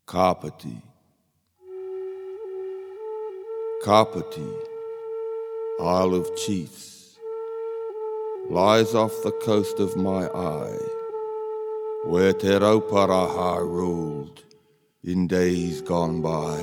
Kapiti. Kapiti, Isle of Chiefs, lies off the coast of my eye, where Te Rauparaha ruled in days gone by.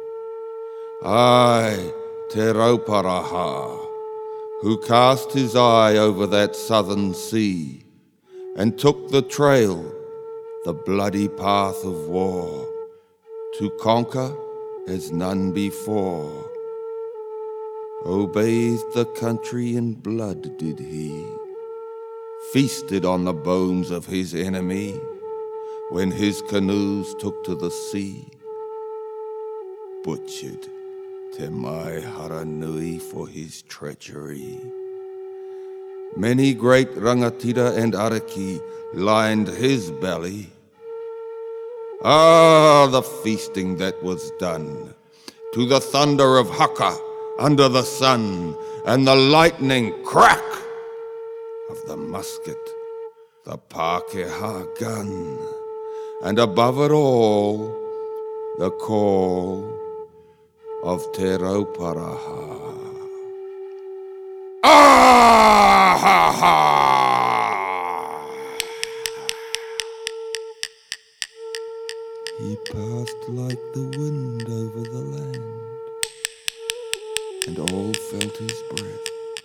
Aye, Te Rauparaha, who cast his eye over that southern sea and took the trail, the bloody path of war, to conquer as none before. Oh, bathed the country in blood did he, feasted on the bones of his enemy, when his canoes took to the sea, butchered Te Mai Haranui for his treachery. Many great rangatira and ariki lined his belly. Ah, the feasting that was done, to the thunder of haka under the sun, and the lightning crack of the musket, the Pākehā gun, and above it all, the call of Te Rauparaha. Ah, ha, ha! He passed like the wind over the land, and all felt his breath.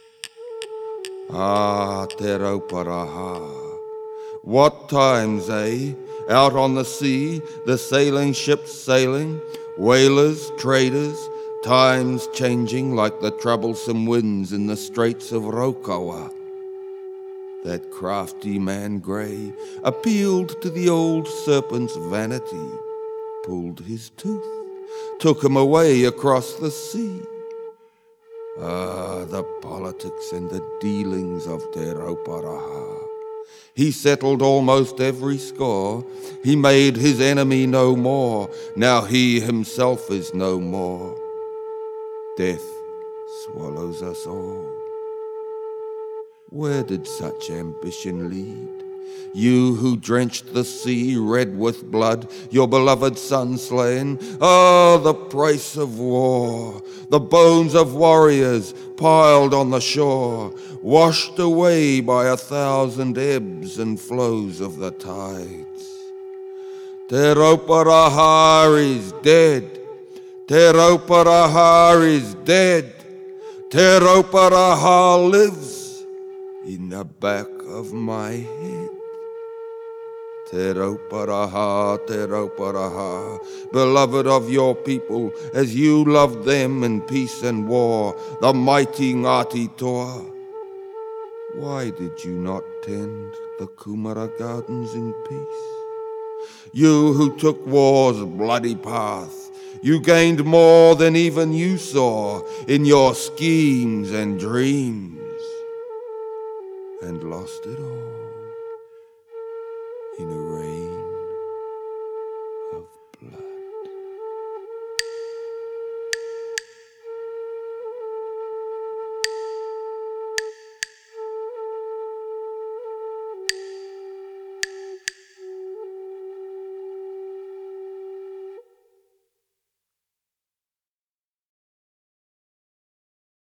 Ah, Te Rauparaha, what times, eh? Out on the sea, the sailing ships sailing, whalers, traders, times changing like the troublesome winds in the straits of Raukawa. That crafty man grey appealed to the old serpent's vanity, pulled his tooth, took him away across the sea. Ah, the politics and the dealings of Te Rauparaha. He settled almost every score. He made his enemy no more. Now he himself is no more. Death swallows us all. Where did such ambition lead? You who drenched the sea red with blood, your beloved son slain. Ah, the price of war, the bones of warriors piled on the shore, washed away by 1,000 ebbs and flows of the tides. Te Rauparaha is dead. Te Rauparaha is dead. Te Rauparaha lives in the back of my head. Te Rauparaha, Te Rauparaha, beloved of your people, as you loved them in peace and war, the mighty Ngāti Toa. Why did you not tend the Kumara Gardens in peace? You who took war's bloody path, you gained more than even you saw in your schemes and dreams, and lost it all in a